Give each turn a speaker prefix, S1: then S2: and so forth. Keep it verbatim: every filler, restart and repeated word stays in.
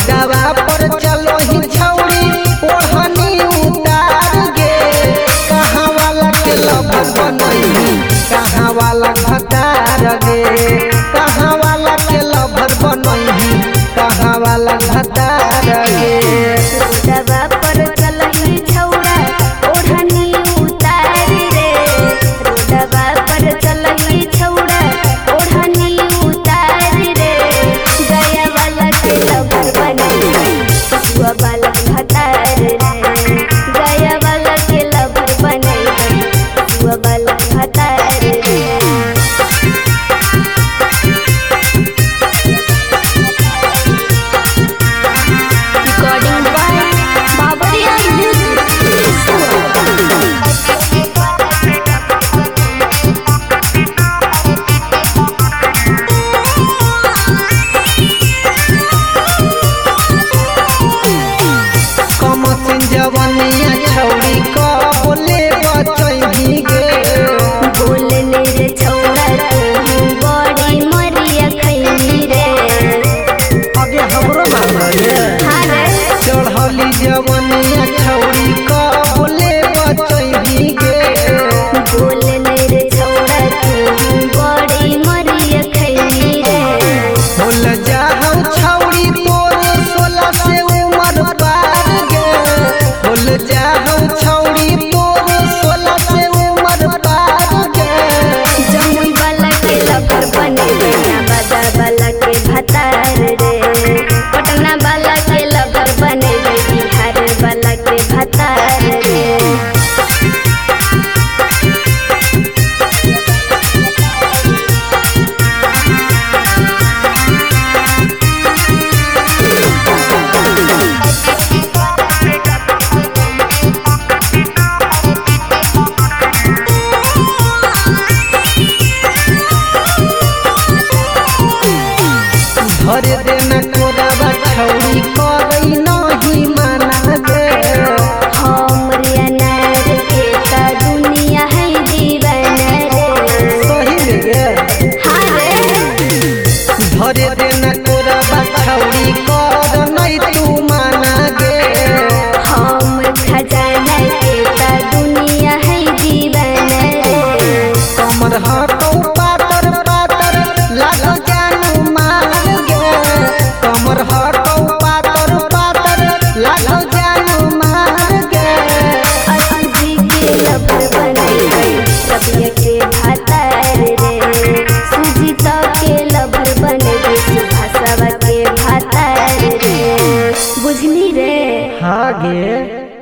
S1: रोडवा पर चलो ही छौड़ी ओढ़नी उतार गे कहाँ वाला के लभर बनई कहाँ वाला भतार गे कहाँ वाला के लभर बनई कहाँ वाला भतार गे
S2: रोडवा पर चलही छौड़ा ओढ़नी उतार रे रोडवा पर चलही छौड़ा ओढ़नी उतार रे गया वाला के लभर बनई कछुआ वाला भतार रे गया वाला के लभर बनई कछुआ वाला भतार रे Recording by Babaria
S1: कम सिन जवनिया छौड़ी कबले बचही गे
S2: बोलने रे छौड़ा तू बड़ी मरिया खैनी रे
S1: आगे हमरो नाम रे
S2: हाँ रे
S1: चढ़ली जवनिया छौड़ी कबले बचही गे
S2: बोलने रे छौड़ा तू बड़ी मरिया खैनी रे
S1: भूल जाहौ छौड़ी तोर सोलह से उमर पार गे भूल जाहौ छौड़ी तोर सोलह से उमर पार गे
S2: जमुई वाला के लभर बने गया बाजा वाला के भतार रे पटना वाला के लभर बने बिहार वाला के भतार रे
S1: धरे देना कोराबा छौड़ी करई नहीं माना गे
S2: हमरे अनार के ता दुनिया है दीवाना रे
S1: सही में गे
S2: हाँ रे
S1: धरे देना कोराबा छौड़ी कर नहीं तू माना गे
S2: हम खजाना के ता दुनिया है दीवाना रे
S1: कमर हटौ पातर पातर लागो जानू मार गे कमर हटौ पातर पातर लागो जानू मार गे
S2: अजी के लभर बनई रबिया के भतार रे सुजीता के लभर बनई सुभाषवा के भतार रे बुझनी रे
S1: हाँ गे।